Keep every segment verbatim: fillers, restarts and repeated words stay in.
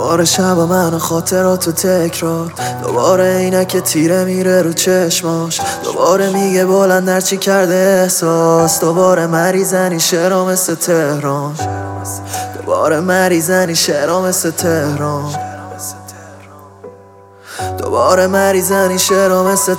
دوباره شب و من و خاطرات و تکرار، دوباره اینک که تیره میره رو چشماش، دوباره میگه بلند هرچی کرده احساس، دوباره مریضنی شعرها مثل تهران، دوباره مریضنی شعرها مثل تهران، دوباره مریضنی شعرها مثل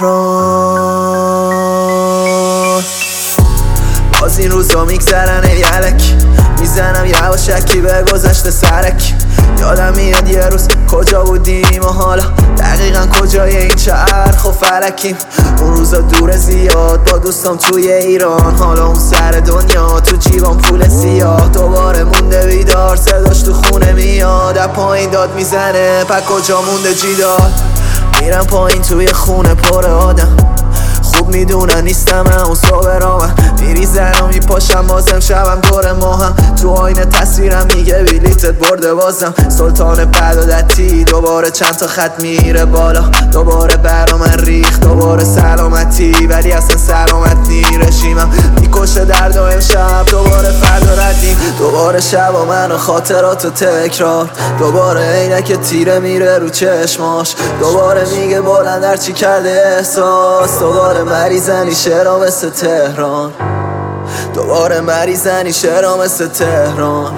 تهران. باز این روزا میگذرن یلک، میزنم یواشکی به گذشته سرک. یادم میاد یه روز کجا بودیم و حالا دقیقا کجای این چرخ و فلکیم. اون روزا دور زیاد با دوستام توی ایران، حالا اون سر دنیا تو جیبم پول سیاه. دوباره مونده بیدار صداش تو خونه میاد، از پایین داد میزنه پا کجا مونده جیدار. میرم پایین توی خونه پر آدم، خوب میدونن نیستم اون صبح را من میریزن و میپاشم بازم شبم دور ماهم. تو آینه تصویرم میگه بلیتت برده بازم. سلطان بدادتی دوباره چند تا خط میره بالا، دوباره برا من ریخت دوباره سلامتی، ولی اصلا سلامت نی رژیمم میکشه درد و امشب دوباره فردا ردیم. دوباره شب و من و خاطرات و تکرار، دوباره اینه که تیره میره رو چشماش، دوباره میگه بلند هرچی کرده احساس، دوباره مریضنی شعرها مثل تهران، دوباره مریضنی شعرها مثل تهران،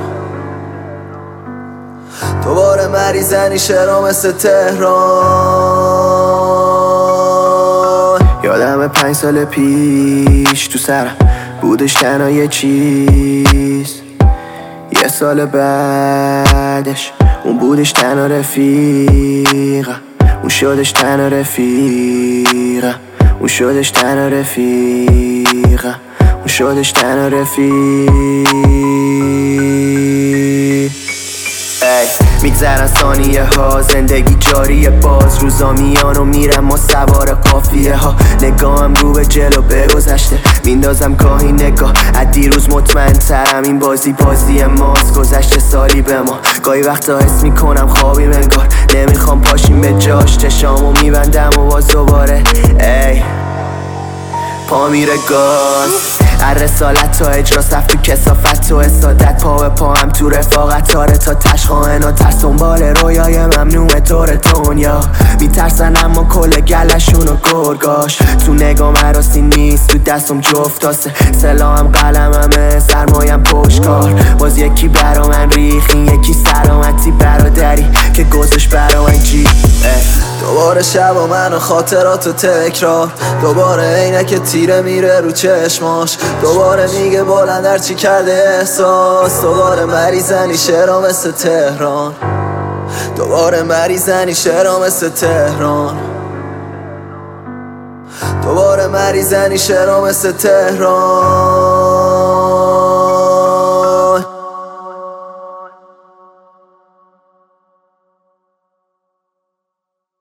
دوباره مریضنی شعرها مثل تهران. یادم پنج سال پیش تو سرم بودش تنها یه چیز، یه سال بعدش اون بودش تنها رفیقم، اون شدش تنها رفیقم، اون شدش تنها رفیقم، اون شدش تنها رفیق. میگذرن ثانیه ها، زندگی جاریه، باز روزا میان و میرم ما سوار قافیه ها. نگاهم رو به جلو به گذشته میندازم گاهی نگاه، از دیروز مطمئن ترم این بازی بازی ماست. گذشته سالی به ما، گاهی وقتا حس میکنم خوابیم انگار، نمیخوام پاشیم به جاش. چشامو میبندم و باز دوباره ای پا میره گاز. هر رسالت تا اجرا صف تو کسافت و اسادت، پا به پا هم تو رفاقت تاره تا تشخواهن و ترس دنبال رویای ممنوع طور دنیا. میترسن اما کل گلشون و گرگاش، تو نگام عراسی نیست تو دستم جفت تاسه، سلاحم قلممه سرمایم پشتکار. باز یکی برا من ریخ، این یکی سلامتی برادری که گذش برا من جی. دوباره شب و من و خاطرات و تکرار، دوباره اینه که تیره میره رو چشماش، دوباره میگه بلند هرچی کرده احساس، دوباره مریضنی شعرها مثل تهران، دوباره مریضنی شعرها مثل تهران، دوباره مریضنی شعرها مثل تهران.